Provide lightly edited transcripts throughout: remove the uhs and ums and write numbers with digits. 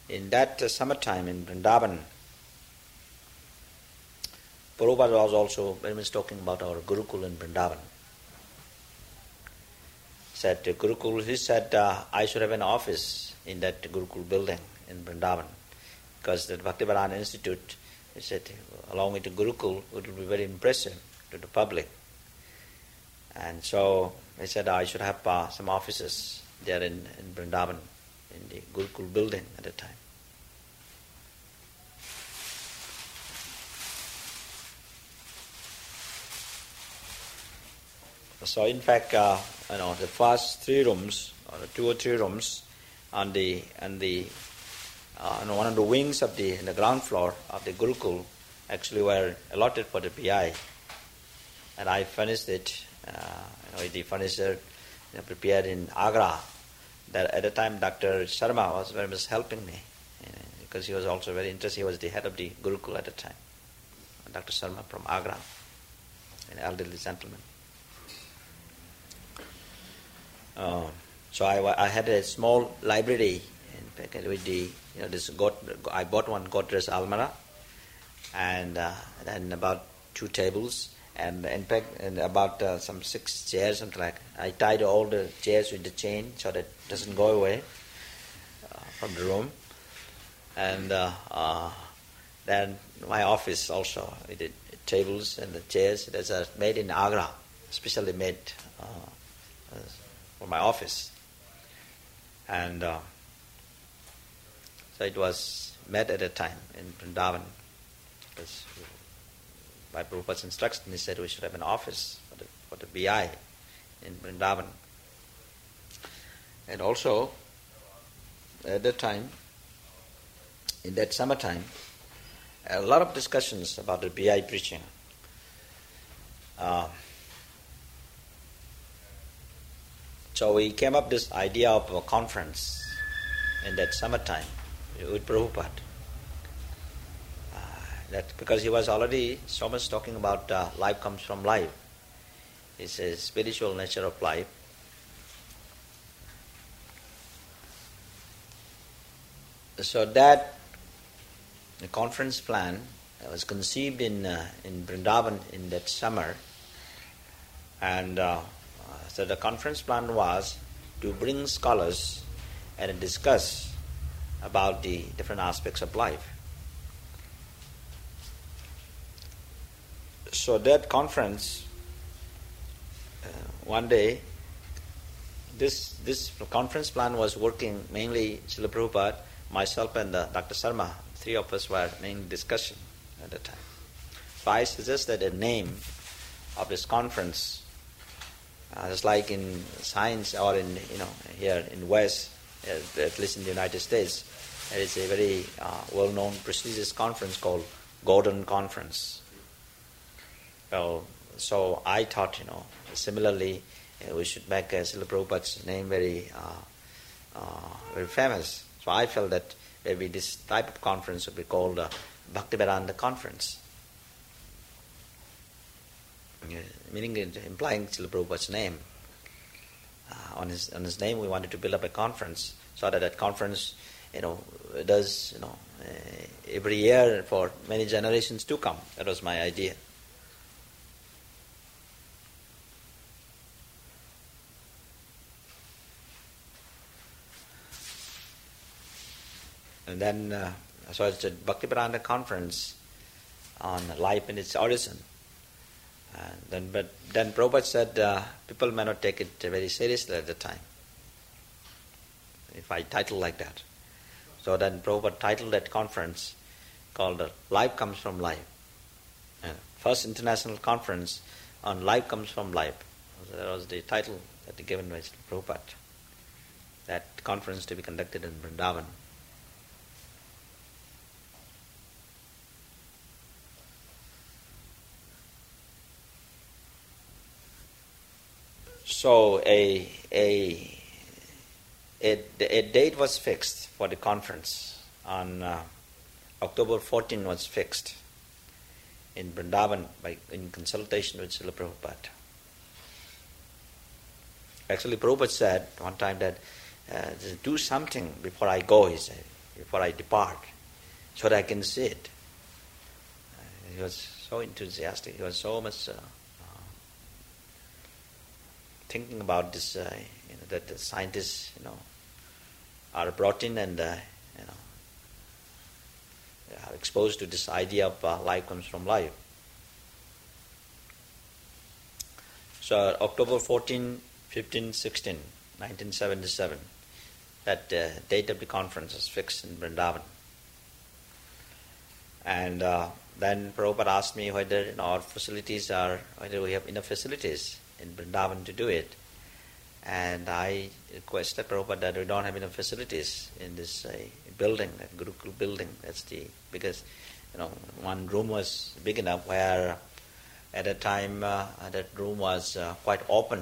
in that summertime in Vrindavan, Prabhupada was also very much talking about our Gurukul in Vrindavan. Said Gurukul, he said, I should have an office in that Gurukul building in Vrindavan, because the Bhaktivedanta Institute, he said, along with the Gurukul, it will be very impressive to the public. And so he said, I should have some offices there in Vrindavan, in the Gurukul building at the time. So in fact, the first 3 rooms, or 2 or 3 rooms, on one of the wings of the ground floor of the Gurukul, actually were allotted for the PI, and I furnished it. With the furniture prepared in Agra. That at the time, Dr. Sharma was very much helping me, because he was also very interested. He was the head of the Gurukul at the time. Dr. Sharma from Agra, an elderly gentleman. So I had a small library, in fact, with the I bought one Godrej almirah, and then about 2 tables, and in fact, about some 6 chairs, something like. I tied all the chairs with the chain so that it doesn't go away from the room, and then my office also with the tables and the chairs. That's made in Agra, specially made for my office. And so it was made at a time in Vrindavan. Because by Prabhupada's instruction, he said we should have an office for the BI in Vrindavan. And also, at that time, in that summertime, a lot of discussions about the BI preaching. So we came up with this idea of a conference in that summertime with Prabhupada. That because he was already so much talking about life comes from life. It's a spiritual nature of life. So that the conference plan was conceived in Vrindavan in that summer, and so the conference plan was to bring scholars and discuss about the different aspects of life. So that conference, one day, this conference plan was working mainly Srila Prabhupada, myself and Dr. Sharma. 3 of us were main discussion at the time. So I suggested a name of this conference, just like in science or in here in West, at least in the United States, there is a very well-known prestigious conference called Gordon Conference. Well, so I thought, similarly, we should make Srila Prabhupada's name very famous. So I felt that maybe this type of conference would be called Bhaktivedanta Conference. Meaning, implying Srila Prabhupada's name. On his name, we wanted to build up a conference, so that conference, does, every year for many generations to come. That was my idea. And then, so it's a Bhaktivedanta Conference on life and its origin. But then Prabhupada said people may not take it very seriously at the time, if I title like that. So then Prabhupada titled that conference called Life Comes from Life. First international conference on Life Comes from Life. So that was the title that he given by Prabhupada. That conference to be conducted in Vrindavan. So a date was fixed for the conference. On October 14 was fixed in Vrindavan in consultation with Srila Prabhupada. Actually, Prabhupada said one time that do something before I go, he said. before I depart, so that I can see it. He was so enthusiastic. He was so much thinking about this, that the scientists, are brought in and, are exposed to this idea of life comes from life. So October 14, 15, 16, 1977, that date of the conference was fixed in Vrindavan. And then Prabhupada asked me whether whether we have enough facilities in Vrindavan to do it. And I requested Prabhupada that we don't have enough facilities in this building, that Gurukul building. That's because one room was big enough where at that time that room was quite open.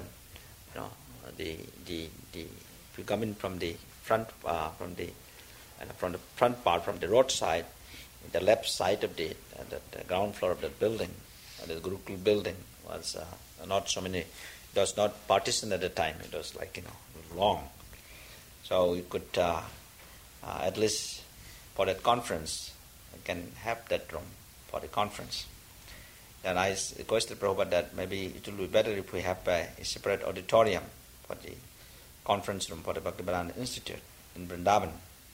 If you come in from the front, from the front part, from the roadside, the left side of the ground floor of the building, the Gurukul building, was not so many. It was not partitioned at the time. It was long. So you could at least for that conference, you can have that room for the conference. And I requested Prabhupada that maybe it will be better if we have a separate auditorium for the conference room for the Bhaktivedanta Institute in Vrindavan.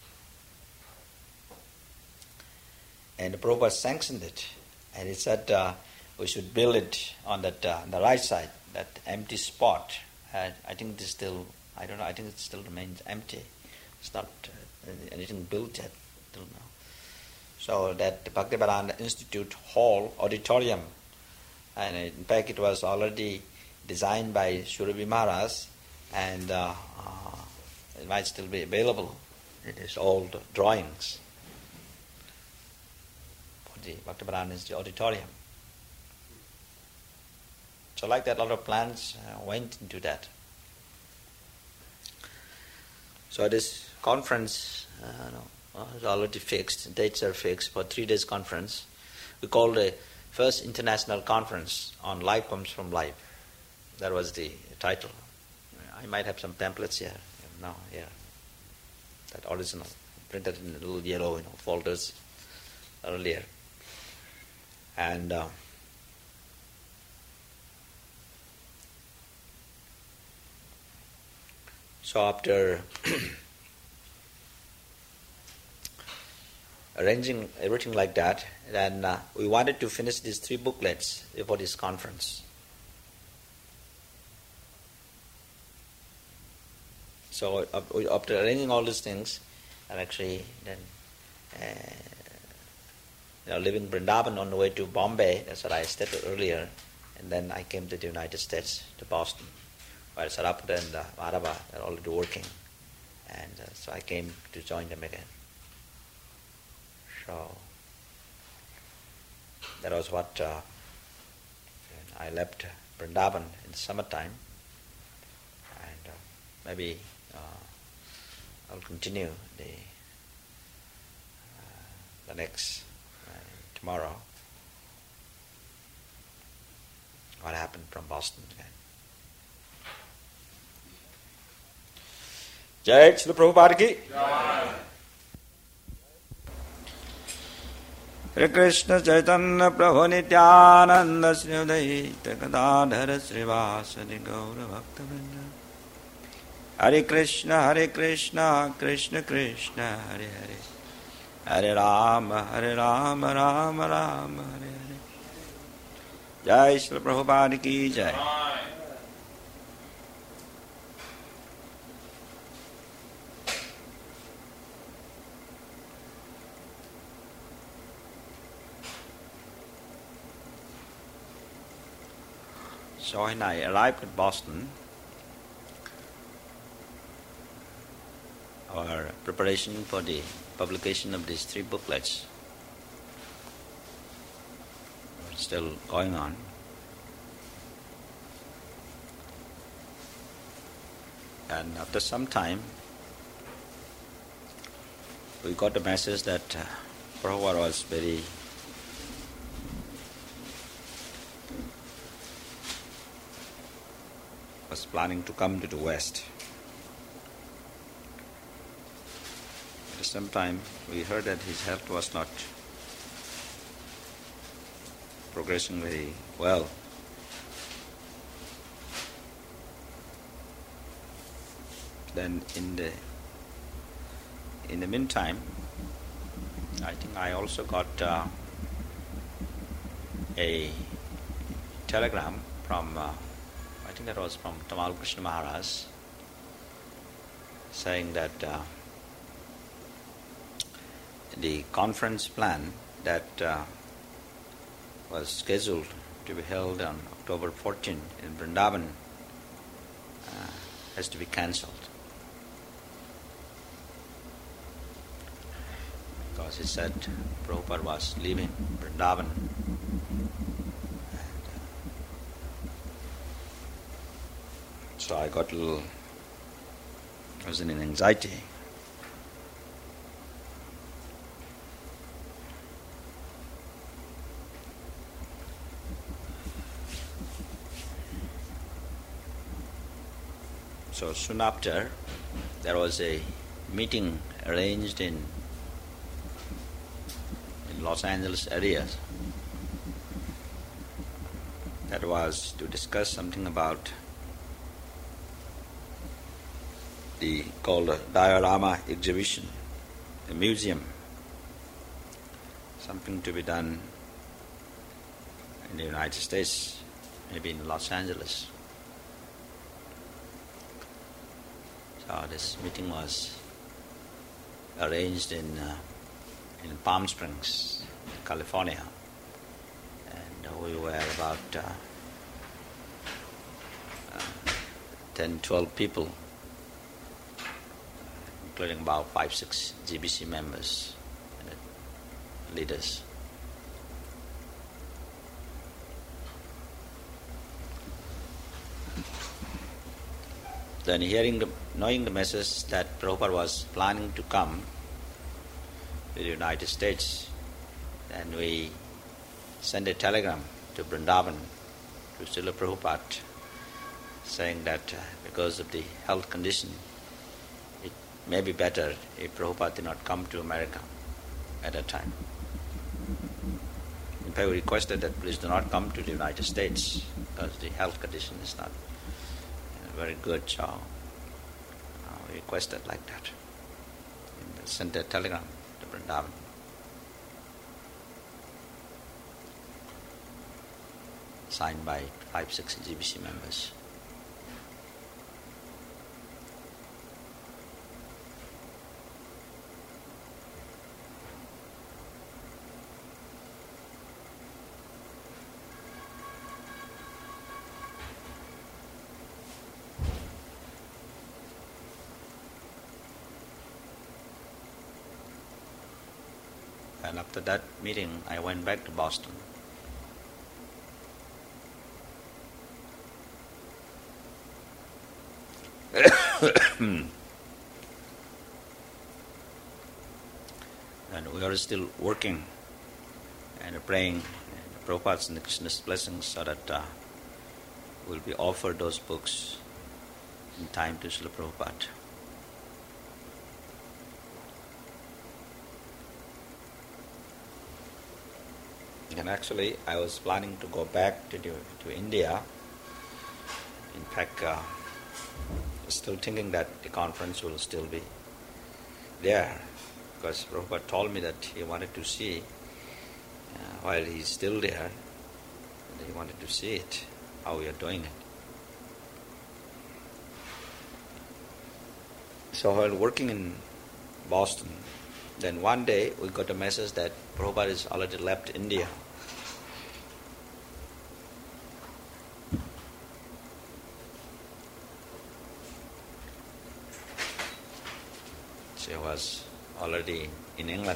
And the Prabhupada sanctioned it, and he said we should build it on that the right side, that empty spot. I think it is still, I don't know, I think it still remains empty. It's not anything built yet till now. So that the Bhaktivedanta Institute hall, auditorium, and in fact it was already designed by Surabhi Maharaj, and it might still be available in his old drawings for the Bhaktivedanta Institute auditorium. So like that, a lot of plans went into that. So this conference is already fixed, dates are fixed for 3 days conference. We called the first international conference on life comes from life. That was the title. I might have some pamphlets here. Now, here. That original, printed in little yellow, folders earlier. And so after arranging everything like that, then we wanted to finish these 3 booklets before this conference. So after arranging all these things, and actually then leaving Vrindavan on the way to Bombay, that's what I stated earlier, and then I came to the United States, to Boston, where Saraputta and Madhava are already working, and so I came to join them again. So that was what I left Vrindavan in the summertime, and maybe I'll continue the next tomorrow. What happened from Boston again? Jai Srila Prabhupada ki. Hare Krishna Chaitanya Prabhu Nityananda Sri Advaita Gadadhara Srivasadi Gaura Bhakta Vrinda. Hare Krishna Krishna Krishna Hare Hare Hare Rama Rama Rama Hare Hare. Jai Srila Prabhupada ki Jai. So when I arrived at Boston, our preparation for the publication of these 3 booklets was still going on. And after some time, we got a message that Prabhupada was planning to come to the West. At the some time we heard that his health was not progressing very well. Then in the meantime, I think I also got a telegram from, I think that was from Tamal Krishna Maharaj, saying that the conference plan that was scheduled to be held on October 14 in Vrindavan has to be cancelled. Because he said Prabhupada was leaving Vrindavan. So I got a little, I was in an anxiety. So soon after, there was a meeting arranged in Los Angeles area that was to discuss something about the called a diorama exhibition, a museum, something to be done in the United States, maybe in Los Angeles. So this meeting was arranged in Palm Springs, California, and we were about 10, 12 people, including about 5-6 GBC members and leaders. Then knowing the message that Prabhupada was planning to come to the United States, then we sent a telegram to Vrindavan, to Srila Prabhupada, saying that because of the health condition, it may be better if Prabhupada did not come to America at that time. In fact, we requested that please do not come to the United States because the health condition is not very good, so we requested like that. And sent a telegram to Vrindavan. Signed by 5-6 GBC members. And after that meeting, I went back to Boston. And we are still working and praying Prabhupada's and Krishna's blessings so that we'll be offered those books in time to Srila Prabhupada. And actually, I was planning to go back to India. In fact, still thinking that the conference will still be there, because Prabhupada told me that he wanted to see, while he's still there, he wanted to see it, how we are doing it. So while working in Boston, then one day we got a message that Prabhupada has already left India. She was already in England.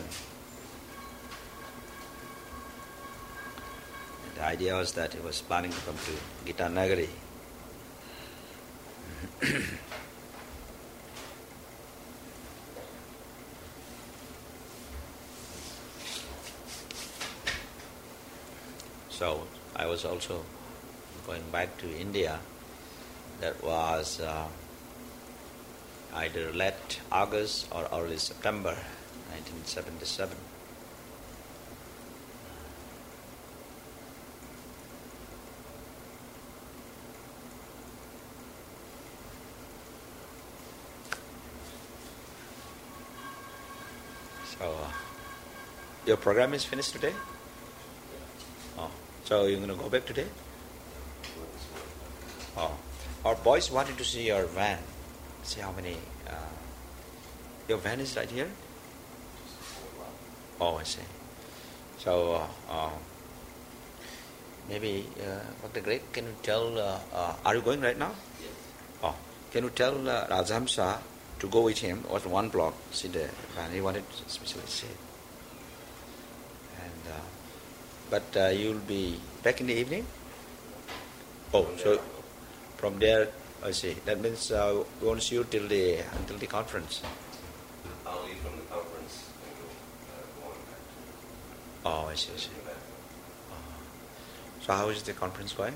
The idea was that he was planning to come to Gita Nagari. So I was also going back to India. That was either late August or early September 1977. So, your program is finished today? Oh, so you're going to go back today? Oh, our boys wanted to see your van. See how many. Your van is right here? Oh, I see. So, maybe, Dr. Great, can you tell, are you going right now? Yes. Oh, can you tell Rajhamsa to go with him or 1 block, see the van? He wanted to especially see it. And, but you'll be back in the evening? Oh, so from there, I see. That means we won't see you until the conference. I'll leave from the conference and go on back. Oh, I see. So how is the conference going?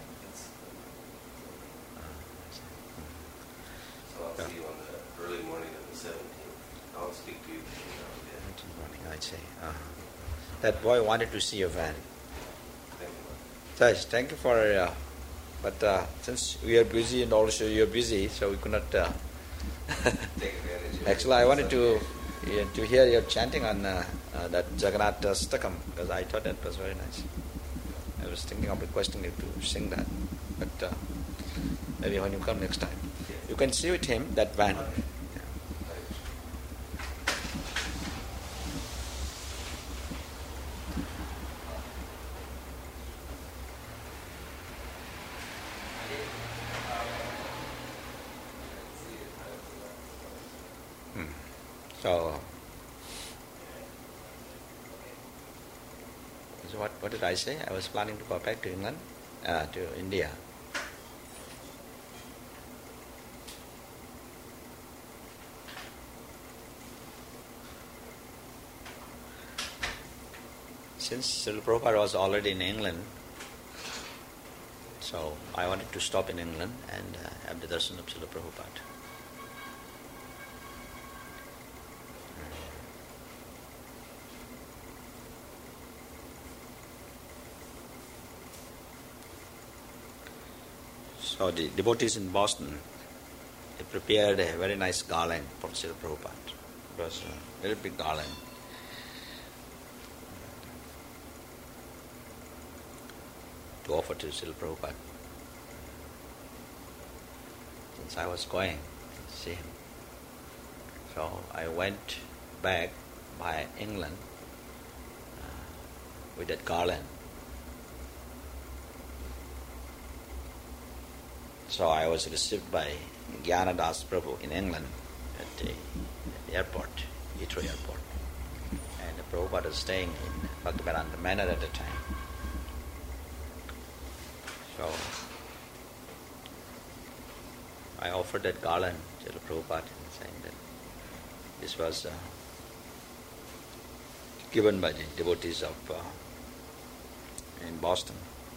So I'll see you on the early morning of the 17th. I'll speak to you between now and then. Morning, I'd say. That boy wanted to see your van. Thank you. Yes, thank you for. But since we are busy and also you're busy, so we could not. Take advantage of Actually, I wanted to hear your chanting on that Jagannath Stakam, because I thought that was very nice. I was thinking of requesting you to sing that, but maybe when you come next time, you can see with him that van. So what did I say? I was planning to go back to England, to India. Since Srila Prabhupada was already in England, so I wanted to stop in England and have the darshan of Srila Prabhupada. So the devotees in Boston, they prepared a very nice garland for Srila Prabhupada. It was a very big garland. To offer to Srila Prabhupada. Since I was going to see him. So I went back by England with that garland. So I was received by Gyanadas Prabhu in England at the airport, Heathrow Airport. And the Prabhupada was staying in Bhaktivedanta Manor at the time. So I offered that garland to the Prabhupada, saying that this was given by the devotees of in Boston.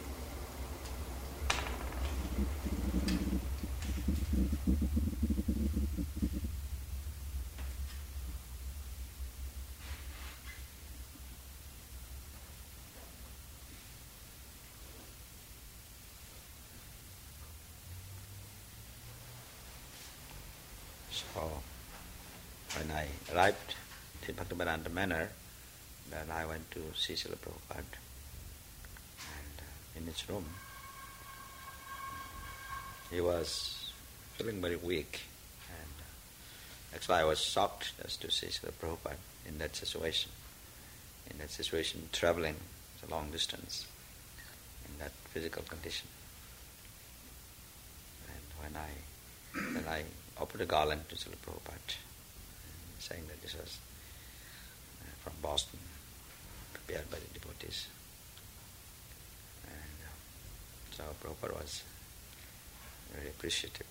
So when I arrived in Bhaktivedanta Manor, then I went to see Srila Prabhupada, and in his room he was feeling very weak, and actually I was shocked just to see Srila Prabhupada in that situation. Traveling a long distance in that physical condition. And when I offered a garland to Srila Prabhupada, saying that this was from Boston, prepared by the devotees. And so Prabhupada was very appreciative.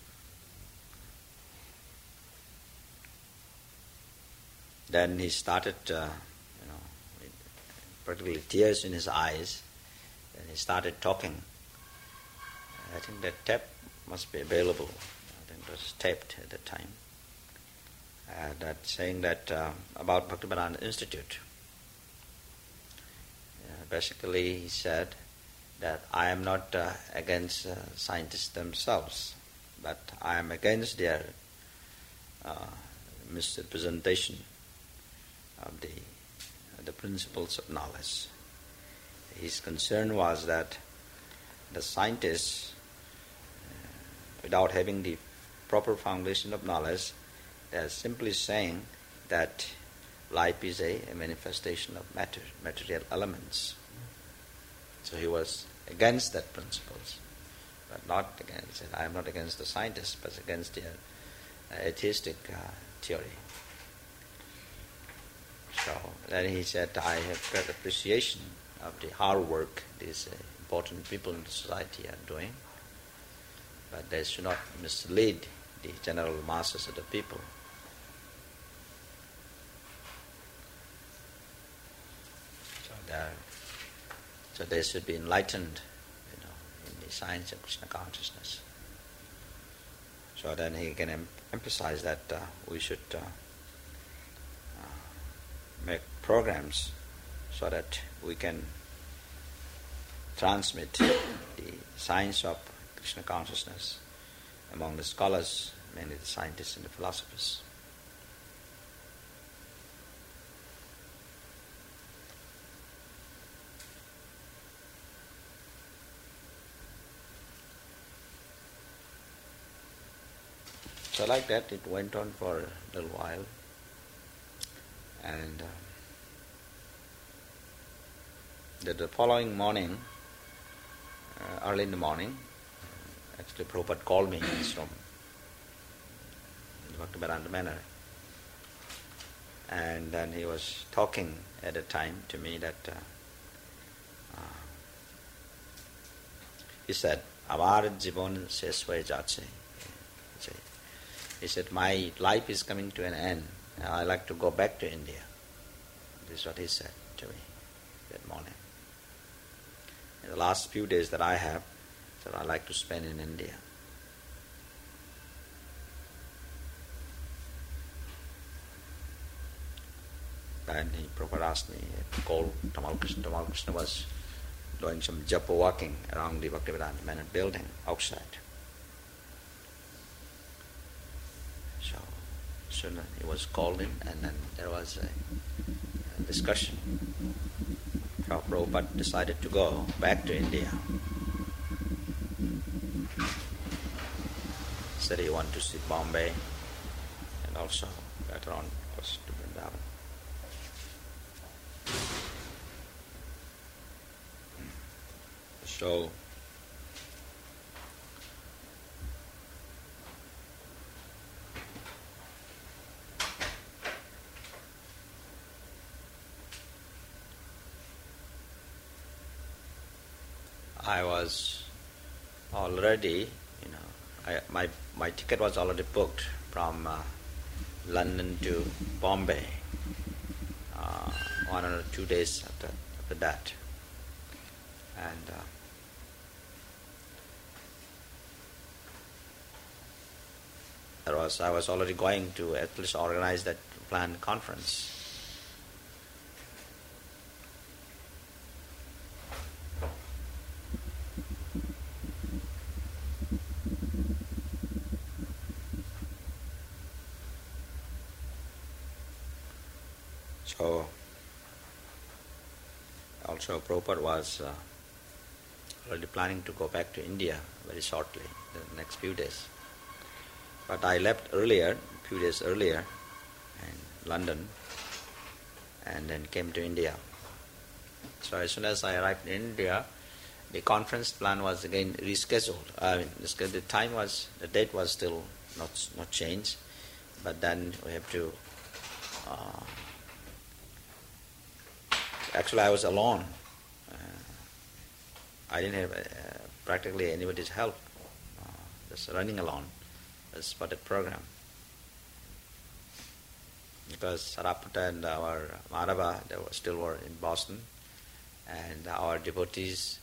Then he started, with particularly tears in his eyes, and he started talking. I think that tape must be available. I think it was taped at the time. that saying that about Bhaktivedanta Institute. Basically, he said that I am not against scientists themselves, but I am against their misrepresentation of the principles of knowledge. His concern was that the scientists, without having the proper foundation of knowledge, they are simply saying that life is a manifestation of material elements. So he was against that principles, but not against it. I am not against the scientists, but against their atheistic theory. So then he said, I have great appreciation of the hard work these important people in the society are doing, but they should not mislead the general masses of the people. So they should be enlightened, in the science of Krishna consciousness. So then he can emphasize that we should make programs so that we can transmit the science of Krishna consciousness among the scholars, mainly the scientists and the philosophers. So like that it went on for a little while, and the following morning, early in the morning, actually Prabhupada called me. He's from Bhaktivedanta Manor, and then he was talking at the time to me that he said, "Avar jivon sesvai jatse." He said, my life is coming to an end. I like to go back to India. This is what he said to me that morning. In the last few days that I have, so I like to spend in India. Then Prabhupada asked me to call Tamal Krishna. Tamal Krishna was doing some japa walking around the Bhaktivedanta Manor building outside. So soon he was called in, and then there was a discussion. Prabhupada decided to go back to India. He said he wanted to see Bombay, and also later on was to Vrindavan. So I was already, my ticket was already booked from London to Bombay 1 or 2 days after that. And I was already going to at least organize that planned conference. So also Prabhupada was already planning to go back to India very shortly, the next few days. But I left earlier, a few days earlier, in London, and then came to India. So as soon as I arrived in India, the conference plan was again rescheduled. The date was still not changed, but then we have to. Actually, I was alone. I didn't have practically anybody's help. Just running alone. That's for the program. Because Saraputta and our Madhava, they still were in Boston, and our devotees,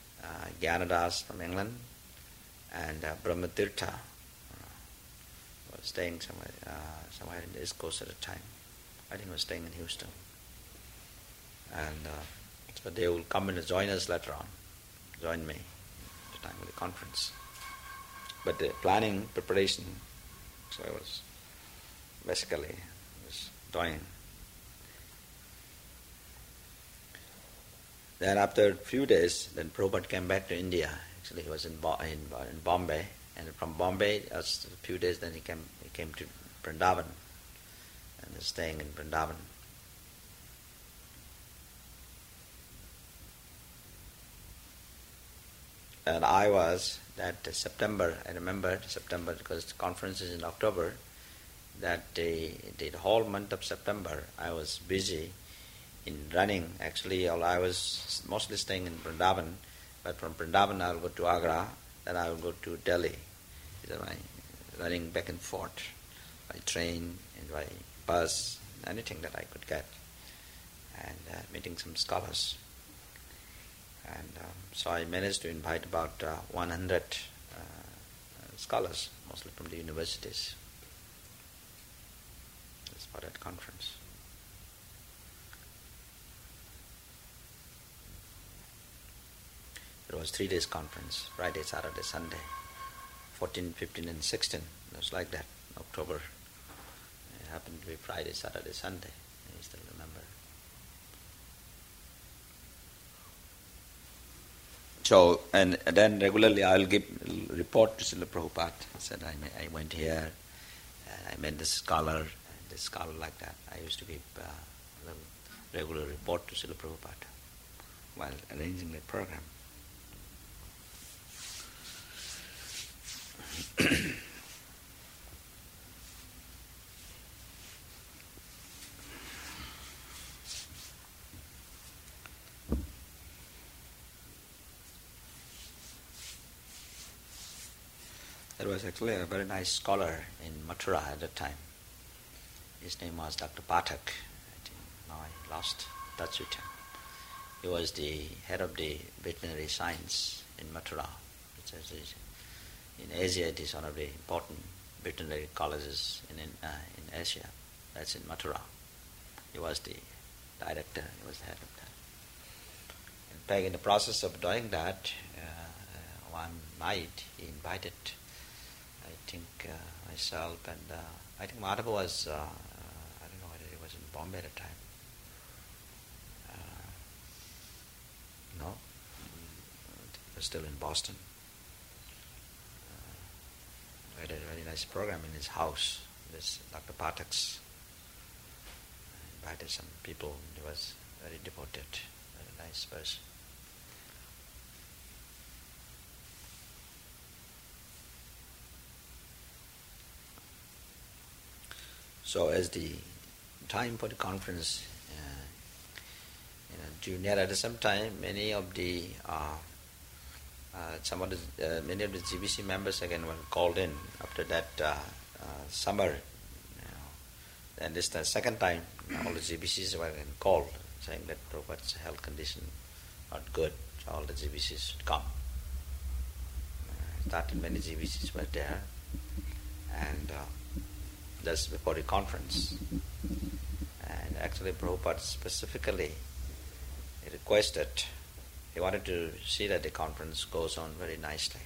Gyanadas from England, and Brahmatirtha was staying somewhere in the East Coast at the time. I think I was staying in Houston. And so they will come and join us later on, join me at the time of the conference. But the planning, preparation, so I was basically doing. Then after a few days, then Prabhupada came back to India. Actually, he was in Bombay, and from Bombay, after a few days, then he came to Vrindavan, and was staying in Vrindavan. And I was that September. I remember September because the conference is in October. That the whole month of September, I was busy in running. Actually, I was mostly staying in Vrindavan, but from Vrindavan I will go to Agra, then I will go to Delhi. These are my running back and forth by train and by bus, anything that I could get, and meeting some scholars. And so I managed to invite about 100 scholars, mostly from the universities, for that conference. It was 3 days conference, Friday, Saturday, Sunday, 14, 15 and 16. It was like that, October. It happened to be Friday, Saturday, Sunday. I still remember. So, and then regularly I will give report to Srila Prabhupada. I said, I went here, I met this scholar, like that. I used to give a regular report to Srila Prabhupada while arranging the program. There was actually a very nice scholar in Mathura at that time. His name was Dr. Pathak. I think now I lost touch with him. He was the head of the veterinary science in Mathura. In Asia, it is one of the important veterinary colleges in Asia. That's in Mathura. He was the director, he was the head of that. In fact, in the process of doing that, one night he invited, I think, myself and I think Madhava was, I don't know whether he was in Bombay at the time. No, he was still in Boston. We had a very nice program in his house, this Dr. Pathak's. Invited some people, he was very devoted, very nice person. So as the time for the conference drew near, at the same time, many of the GBC members again were called in after that summer. And this the second time, all the GBCs were called, saying that Prabhupada's health condition not good, so all the GBCs should come. Started many GBCs were there, and that's before the conference. And actually Prabhupada specifically requested, he wanted to see that the conference goes on very nicely.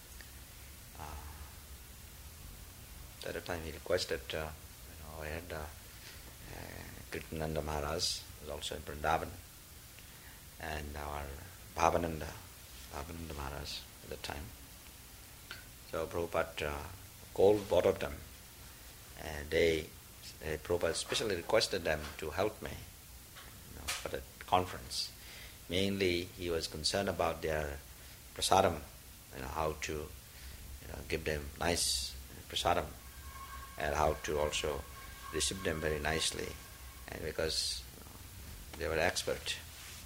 At the time he requested, I had Kirtananda Maharaj, who was also in Vrindavan, and our Bhavananda Maharaj at the time. So Prabhupada called both of them, and Prabhupada specially requested them to help me for the conference. Mainly he was concerned about their prasadam, how to give them nice prasadam, and how to also receive them very nicely, and because they were expert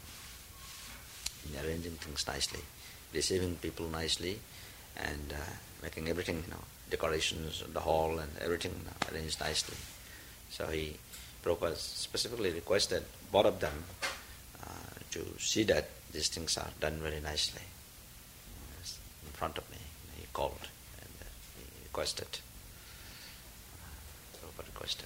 in arranging things nicely, receiving people nicely, and making everything, decorations of the hall and everything arranged nicely. So Prabhupada specifically requested both of them to see that these things are done very nicely. In front of me, he called and he requested. requested.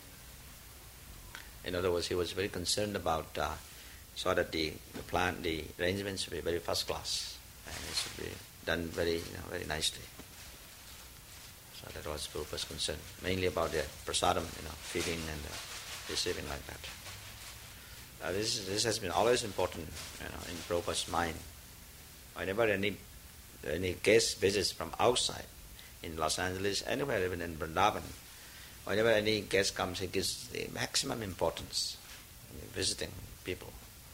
In other words, he was very concerned about so that the plan, the arrangements should be very first class, and it should be done very very nicely. So that was Prabhupada's concern, mainly about the prasadam, feeding and receiving like that. This has been always important, in Prabhupada's mind. Whenever any guest visits from outside, in Los Angeles, anywhere, even in Vrindavan, whenever any guest comes, he gives the maximum importance in visiting people.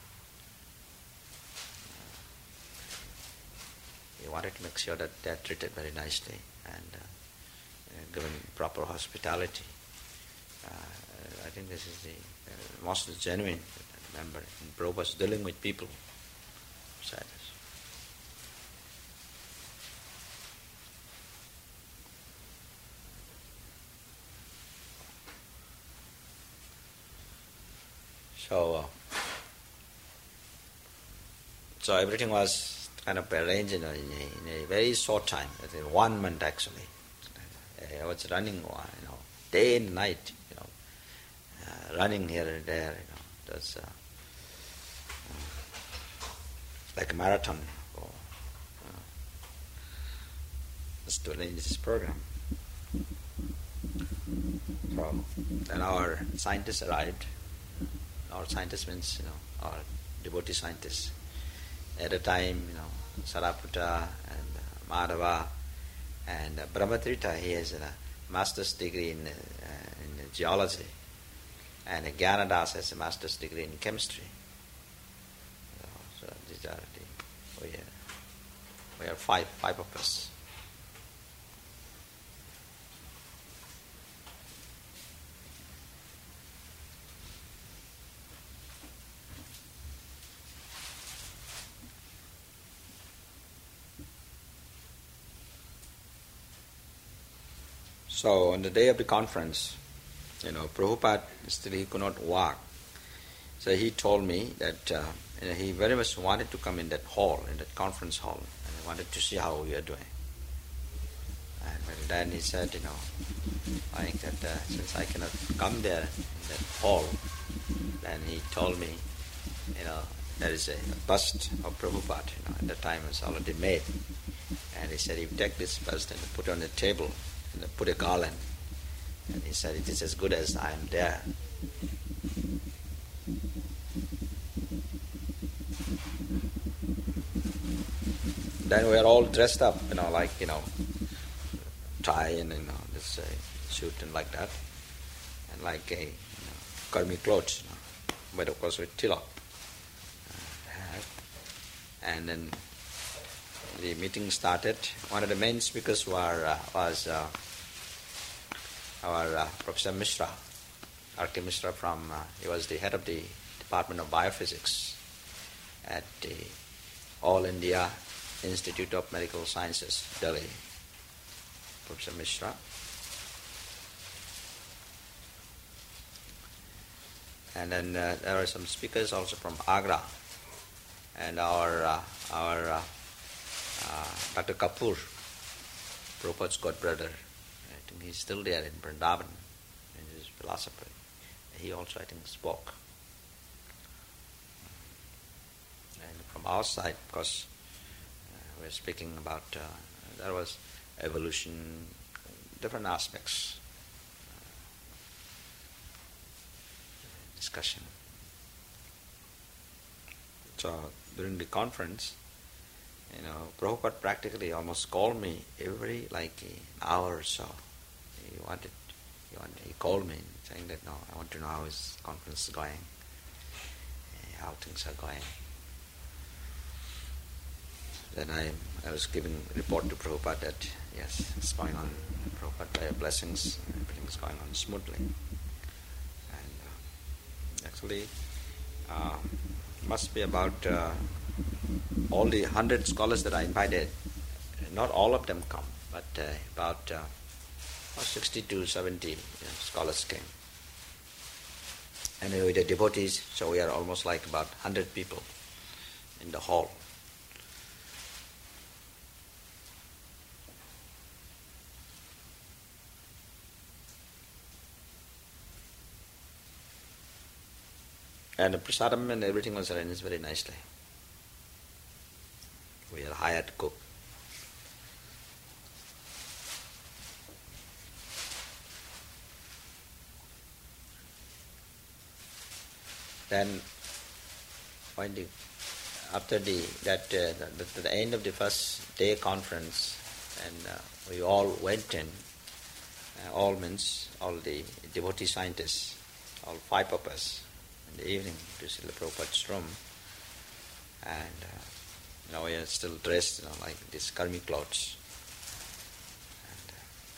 He wanted to make sure that they are treated very nicely and given proper hospitality. I think this is the most genuine. Remember, in Prabhupada dealing with people. Sadness. So everything was kind of arranged in a very short time, within 1 month actually. I was running, day and night, running here and there, It was like a marathon, just to arrange this program. So then our scientists arrived. Our scientists means, our devotee scientists. At the time, Sariputta and Madhava and Brahmatrita, he has a master's degree in geology, and Gyanadas has a master's degree in chemistry. So these are we are five of us. So on the day of the conference, Prabhupada still he could not walk. So he told me that he very much wanted to come in that hall, in that conference hall, and he wanted to see how we are doing. And then he said, I think that since I cannot come there in that hall, then he told me, there is a bust of Prabhupada, at the time it was already made. And he said, you take this bust and put it on the table, and put a garland. And he said, it is as good as I am there. Then we are all dressed up, tie and this suit and like that, and like a karmi clothes, but of course with tilak. And then the meeting started. One of the main speakers was our Professor Mishra, R.K. Mishra he was the head of the Department of Biophysics at the All India Institute of Medical Sciences, Delhi. Professor Mishra. And then there were some speakers also from Agra, and our Dr. Kapoor, Prabhupada's godbrother. I think he's still there in Vrindavan, in his philosophy. He also, I think, spoke. And from our side, of course, we're speaking about, there was evolution, different aspects, discussion. So during the conference, Prabhupada practically almost called me every an hour or so. He called me saying that, no, I want to know how his conference is going, how things are going. Then I was giving a report to Prabhupada that, yes, it's going on. Prabhupada, by your blessings, everything is going on smoothly. And actually, must be about all the 100 scholars that I invited. Not all of them come, but about 60 to 70 scholars came. And with the devotees, so we are almost like about 100 people in the hall. And the prasadam and everything was arranged very nicely. We had hired cook. Then, after the end of the first day conference, and we all went in. All means all the devotee scientists, all 5 of us, in the evening to Srila Prabhupada's room, and we are still dressed, like these karmi clothes. And,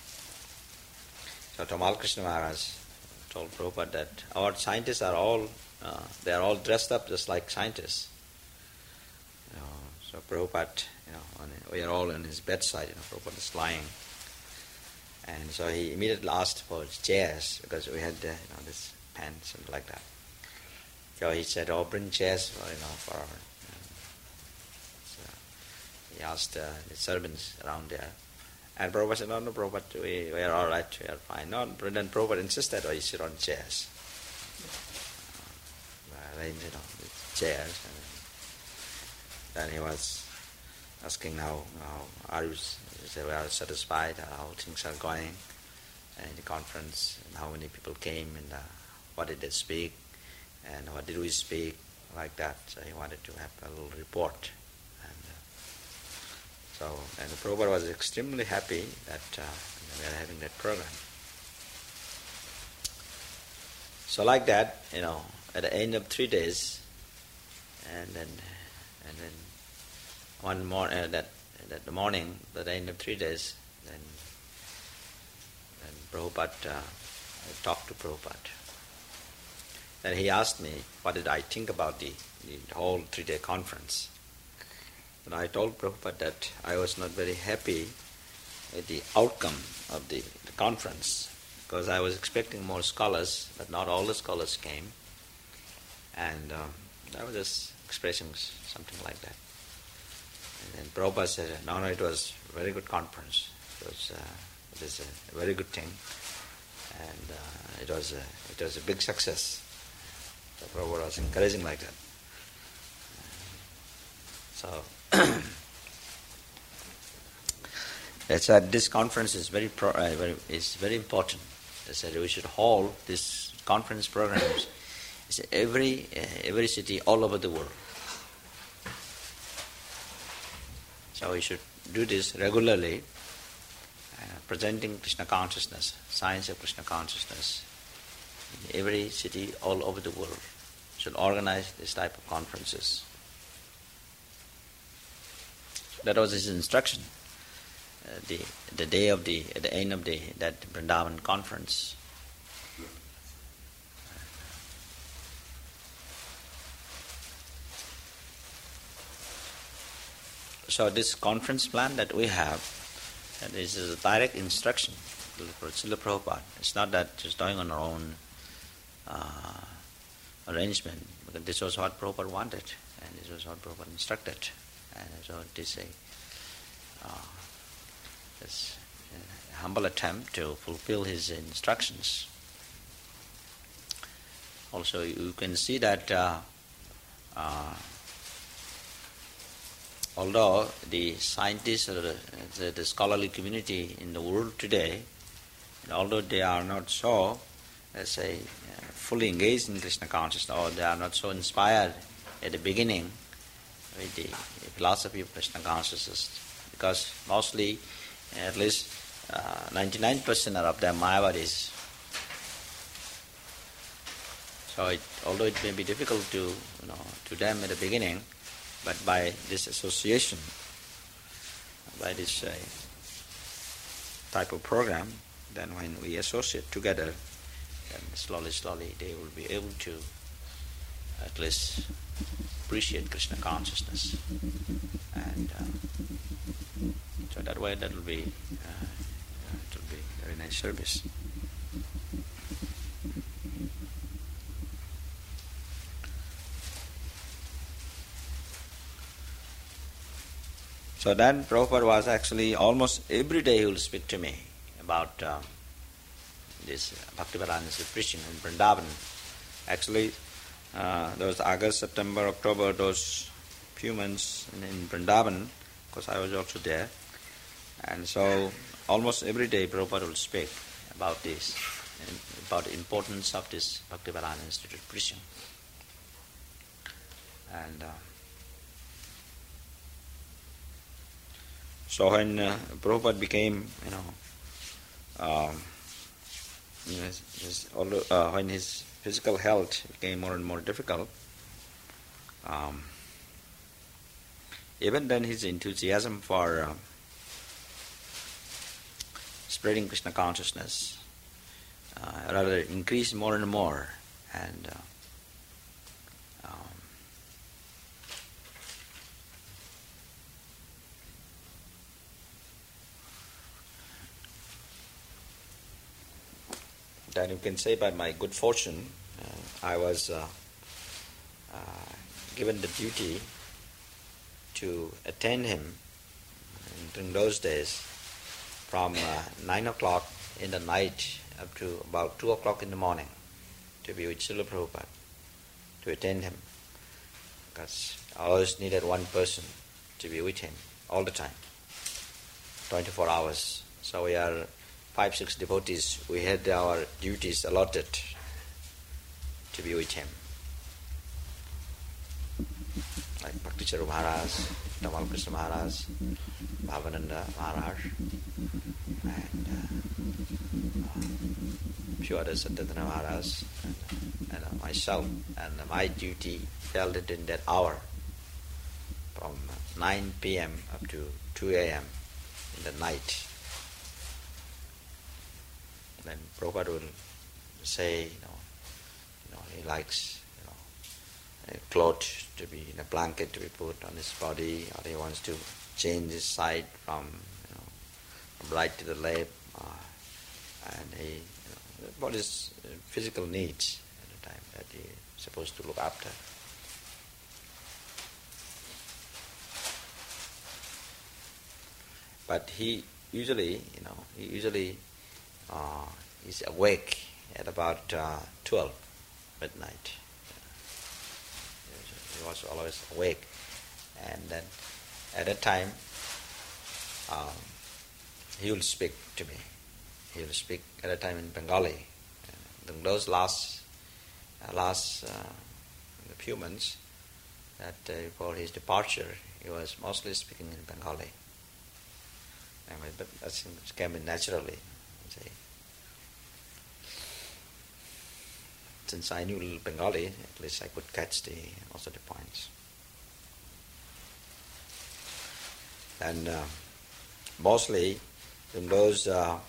so Tamal Krishna Maharaj told Prabhupada that our scientists are all they are all dressed up just like scientists. So Prabhupada, we are all on his bedside. Prabhupada is lying. And so he immediately asked for chairs because we had this pen, something like that. So he said, bring chairs for our... So he asked the servants around there. And Prabhupada said, no, Prabhupada, we are all right, we are fine. No, then Prabhupada insisted, you sit on chairs. Arranged, the chairs. And then he was asking how are you? They were satisfied how things are going in the conference, and how many people came, and what did they speak, and what did we speak, like that. So he wanted to have a little report. And the Prabhupada was extremely happy that we are having that program. So like that, at the end of 3 days, and then one more the morning, at the end of 3 days, then Prabhupada, I talked to Prabhupada. Then he asked me what did I think about the whole 3-day conference. And I told Prabhupada that I was not very happy with the outcome of the conference, because I was expecting more scholars, but not all the scholars came. And I was just expressing something like that. And then Prabhupada said, no, it was a very good conference. It was a very good thing. And it was a big success. So Prabhupada was encouraging like that. So that's why this conference is very important. They said we should hold this conference programs in every city all over the world. So we should do this regularly, presenting Krishna consciousness, science of Krishna consciousness in every city all over the world. Should organize this type of conferences. That was his instruction. At the end of that Vrindavan conference. So this conference plan that we have, this is a direct instruction for Srila Prabhupada. It's not that just doing on our own arrangement, because this was what Prabhupada wanted, and this was what Prabhupada instructed. And so it is a humble attempt to fulfill his instructions. Also, you can see that although the scientists or the scholarly community in the world today, although they are not so, let's say, fully engaged in Krishna consciousness, or they are not so inspired at the beginning with the philosophy of Krishna consciousness, because mostly, at least 99% of them Mayavadis. So although it may be difficult to them at the beginning, but by this association, by this type of program, then when we associate together, then slowly they will be able to at least appreciate Krishna consciousness. And so that way that will be very nice service. So then Prabhupada was actually almost every day he will speak to me about this Bhaktivedanta preaching in Vrindavan. Actually, those August, September, October, those few months in Vrindavan, because I was also there. And so almost every day Prabhupada will speak about this, and about the importance of this Bhaktivedanta Institute preaching. And so when Prabhupada became, when his physical health became more and more difficult, even then his enthusiasm for spreading Krishna consciousness rather increased more and more, and then you can say by my good fortune, I was given the duty to attend him during those days from 9 o'clock in the night up to about 2 o'clock in the morning to be with Srila Prabhupada, to attend him, because I always needed one person to be with him all the time, 24 hours. So we are 5-6 devotees. We had our duties allotted to be with him. Like Bhakti Charu Maharaj, Tamal Krishna Maharaj, Bhavananda Maharaj, and a few others, Satyatrana Maharaj, and myself. And my duty fell in that hour from 9 p.m. up to 2 a.m. in the night. Then Prabhupada will say, he likes, a cloth to be, a blanket to be put on his body, or he wants to change his side from, from right to the left, and he, what his physical needs at the time that he is supposed to look after. But he usually, is awake at about 12 midnight. He was always awake, and then at that time he will speak to me. He will speak at that time in Bengali. In those last few months, that before his departure, he was mostly speaking in Bengali. But that came in naturally. Since I knew little Bengali, at least I could catch most of the points. And mostly in those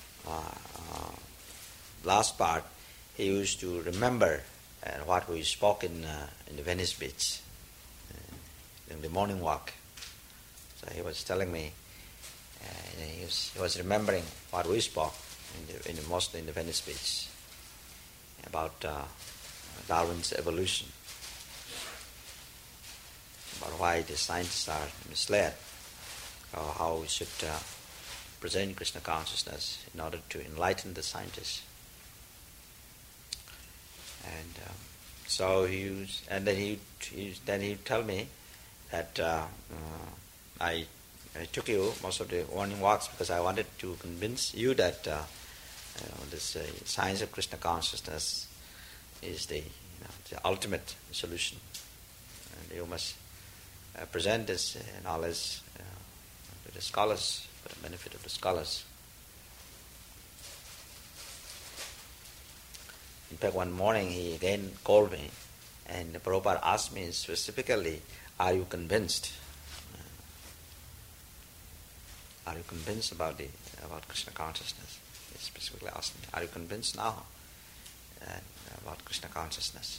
last part, he used to remember what we spoke in the Venice beach in the morning walk. So he was telling me, he was remembering what we spoke mostly in the Venice beach about Darwin's evolution, about why the scientists are misled, or how we should present Krishna consciousness in order to enlighten the scientists. And so he tell me that I took you most of the morning walks because I wanted to convince you that this science of Krishna consciousness is the ultimate solution, and you must present this knowledge to the scholars for the benefit of the scholars. In fact, one morning he again called me, and Prabhupada asked me specifically, "Are you convinced? Are you convinced about Krishna consciousness?" He specifically asked me, "Are you convinced now about Krishna consciousness?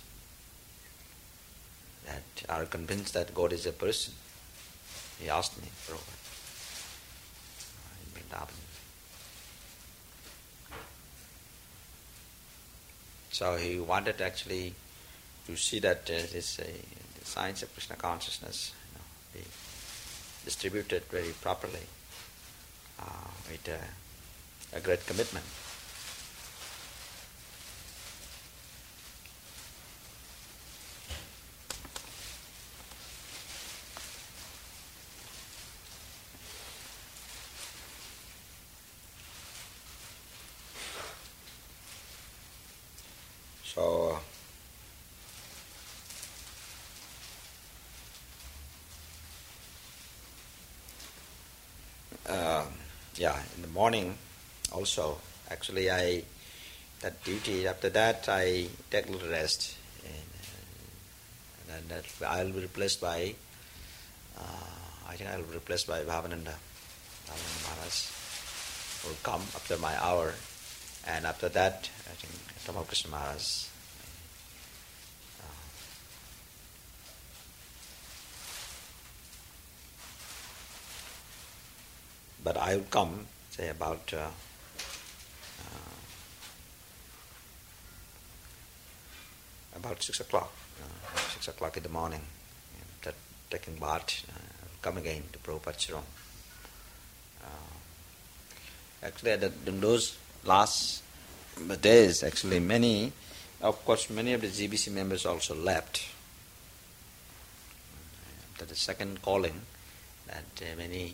Are you convinced that God is a person?" He asked me, Prabhupada, in Vrindavan. So he wanted actually to see that the science of Krishna consciousness be distributed very properly with a great commitment. yeah, in the morning also, actually that duty, after that I take a little rest. And then I'll be replaced by, I think I'll be replaced by Bhavananda Maharaj, who will come after my hour. And after that, I think Ramakrishna Maharaj. But I will come, say about 6 o'clock, 6 o'clock in the morning, taking bath, come again to Prabhupada's room. Actually, in those last days, actually many of the GBC members also left. After the second calling, that many,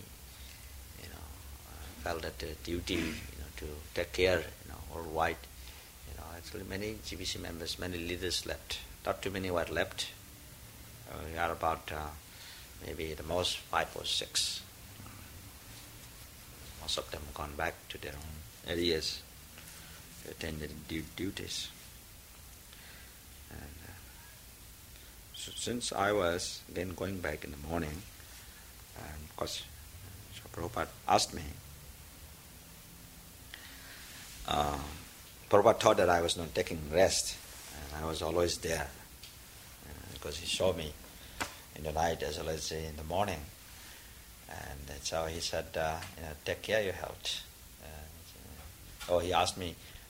felt that the duty, to take care, worldwide. Actually many GBC members, many leaders left. Not too many were left. We are about maybe the most 5 or 6. Most of them gone back to their own areas to attend their duties. And so since I was then going back in the morning, and of course, so Prabhupada asked me, Prabhupada thought that I was not taking rest, and I was always there, because he saw me in the night as well as in the morning. And so he said, take care of your health. He asked me,